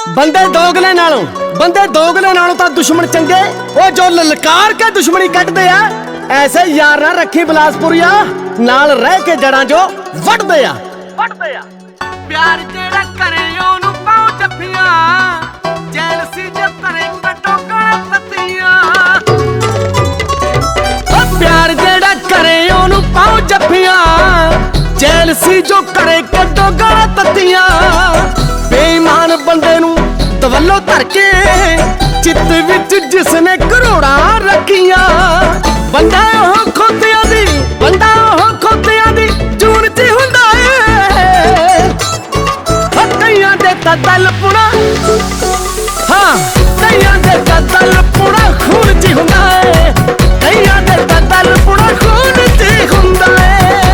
ਬੰਦੇ ਦੋਗਲੇ ਨਾਲੋਂ ਤਾਂ ਦੁਸ਼ਮਣ ਚੰਗੇ ਉਹ ਜੋ ਲਲਕਾਰ ਕੇ ਦੁਸ਼ਮਣੀ ਕੱਢਦੇ ਆ। ਐਸੇ ਯਾਰ ਨਾ ਰੱਖੀ ਬਿਲਾਸਪੁਰੀਆ, ਨਾਲ ਰਹਿ ਕੇ ਜੜਾਂ ਜੋ ਵੱਢਦੇ ਆ। ਪਿਆਰ ਜਿਹੜਾ ਕਰੇ ਉਹਨੂੰ ਪਾਉ ਜੱਫੀਆਂ, ਜੈਲਸੀ ਜੋ ਕਰੇ ਕੱਟੋ ਗਾਲਾਂ ਤੱਤੀਆਂ। ਪਿਆਰ ਜਿਹੜਾ ਕਰੇ ਉਹਨੂੰ ਪਾਉ ਜੱਫੀਆਂ, ਜੈਲਸੀ ਜੋ ਕਰੇ ਕੱਟੋ ਗਾਲਾਂ ਤੱਤੀਆਂ। ਬੇਈਮਾਨ ਬੰਦੇ ਨੂੰ ਦਵੱਲੋਂ ਧਰ ਕੇ ਚਿੱਤ ਵਿੱਚ ਜਿਸਨੇ ਕਰੋੜਾਂ ਰੱਖੀਆਂ। ਬੰਦਾ ਉਹ ਖੋਤਿਆਂ ਦੀ ਜੂਨ ਚ ਹੁੰਦਾ ਏ। ਕਈਆਂ ਦੇ ਤਾਂ ਦਲ ਪੁਣਾ, ਹਾਂ ਕਈਆਂ ਦੇ ਤਾਂ ਦਲ ਪੁਣਾ ਖੂਨ ਚ ਹੁੰਦਾ ਏ। ਕਈਆਂ ਦੇ ਤਾਂ ਦਲ ਪੁਣਾ ਖੂਨ ਚ ਹੁੰਦਾ ਏ।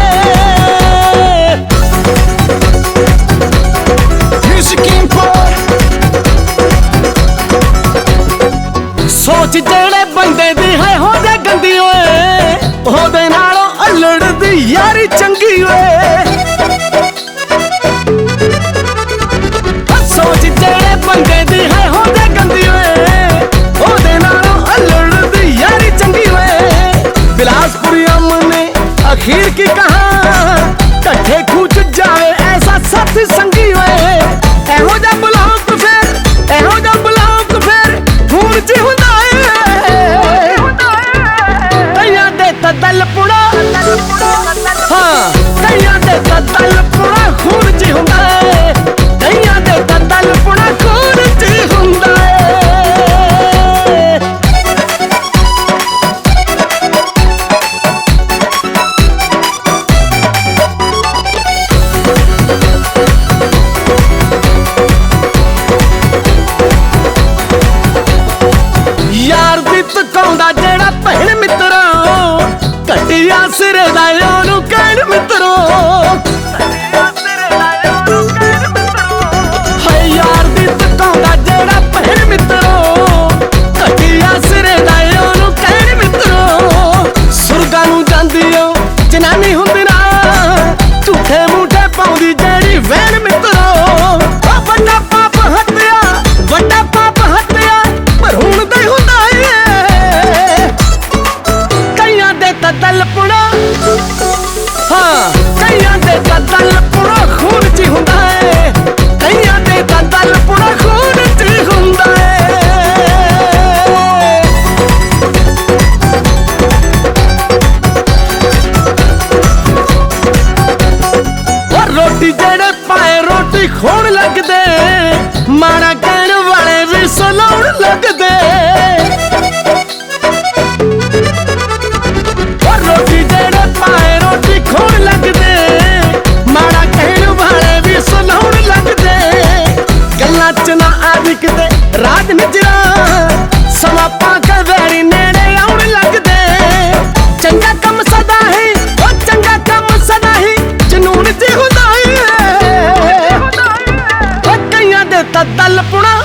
ਸੋਚ ਜਿਹੜੇ ਬੰਦੇ ਦੀ ਹੈ ਹੋ ਜਾ ਗੰਦੀ ਓਏ, ਉਹਦੇ ਨਾਲੋਂ ਅਲੜ ਦੀ ਯਾਰੀ ਚੰਗੀ ਓਏ। ਸੋਚ ਜਿਹੜੇ ਬੰਦੇ ਦੀ ਹੈ ਹੋ ਜਾ ਗੰਦੀ ਓਏ, ਉਹਦੇ ਨਾਲੋਂ ਅਲੜ ਦੀ ਯਾਰੀ ਚੰਗੀ ਓਏ। ਬਿਲਾਸਪੁਰੀ ਅਮਨ ਨੇ ਅਖੀਰ ਕੀ ਕਹਾ, ਢੱਠੇ ਖੂਚ ਜਾਵੇ ਐਸਾ ਸਾਥੀ ਸੰਗੀ ਓਏ। ਇਹੋ ਜਿਹਾ ਬਲੌਕ ਫਿਰ, ਇਹੋ ਜਿਹਾ ਬਲੌਕ ਫਿਰ ਖੂਨ ਚ ਹੁੰਦਾ ਦਲ ਪੁਣਾ, ਹਾਂ ਕਈਆਂ ਦੇ ਤਾਂ ਦਲ ਪੁਣਾ ਖੂਨ ਚ ਹੁੰਦਾ ਏ। ਕਈਆਂ ਦੇ ਤਾਂ ਦਲ ਪੁਣਾ ਖੂਨ ਚ ਹੁੰਦਾ ਏ। ਯਾਰ ਦੀ ਤਕਾਉਂਦਾ ਜਿਹੜਾ ਭੈਣ ਮਿੱਤਰਾ, ਘਟਿਆ ਸਿਰੇ ਦਾ ਉਹਨੂੰ ਕਹਿਣ ਮਿੱਤਰੋ। ਹਾਏ ਯਾਰ ਦੀ ਤਕਾਉਂਦਾ ਜਿਹੜਾ ਭੈਣ ਮਿੱਤਰੋ, ਘਟਿਆ ਸਿਰੇ ਦਾ ਉਹਨੂੰ ਕਹਿਣ ਮਿੱਤਰੋ। ਸੁਰਗਾਂ ਨੂੰ ਜਾਂਦੀ ਓ ਜਨਾਨੀ ਹੁੰਦੀ ਨਾ, ਝੂਠੇ ਮੂਠੇ ਪਾਉਂਦੀ ਜਿਹੜੀ ਵੈਣ ਮਿੱਤਰੋ। ਵੱਡਾ ਪਾਪ ਹੱਤਿਆ, ਵੱਡਾ ਪਾਪ ਹੱਤਿਆ ਪਰ ਹੁਣ ਦਾ ਹੁੰਦਾ ਏ। ਕਈਆਂ ਦੇ ਤਾਂ ਦਲ ਪੁਣਾ, ਹਾਂ ਕਈਆਂ ਦੇ ਤਾਂ ਦਲ ਪੁਣਾ ਖੂਨ ਚ ਹੁੰਦਾ ਏ। ਕਈਆਂ ਦੇ ਤਾਂ ਦਲ ਪੁਣਾ ਖੂਨ ਚ ਹੁੰਦਾ ਏ। ਰੋਟੀ ਜਿਹੜੇ ਪਾਏ ਰੋਟੀ ਖੋਣ ਲੱਗਦੇ, ਮਾੜਾ ਕਹਿਣ ਵਾਲੇ ਵੀ ਸੁਲਾਉਣ ਲੱਗਦੇ। ਰੋਟੀ ਜਿਹੜੇ ਪਾਏ ਰੋਟੀ ਖੋਣ ਲੱਗਦੇ, ਮਾੜਾ ਕਹਿਣ ਵਾਲੇ ਵੀ ਸੁਲਾਉਣ ਲੱਗਦੇ। ਗੱਲਾਂ ਚ ਨਾ ਆਦੀ ਕਿਤੇ ਰਾਜ ਨਿਜਰਾ, ਸਮਾਂ ਪਾ ਕੇ ਵੈਰੀ ਨੇੜੇ ਆਉਣ ਲੱਗਦੇ। ਚੰਗਾ ਕੰਮ ਸਦਾ ਹੀ, ਉਹ ਚੰਗਾ ਕੰਮ ਸਦਾ ਹੀ ਜਨੂਨ ਚ ਹੁੰਦਾ ਏ। ਕਈਆਂ ਦੇ ਤਾਂ ਦਲ ਪੁਣਾ,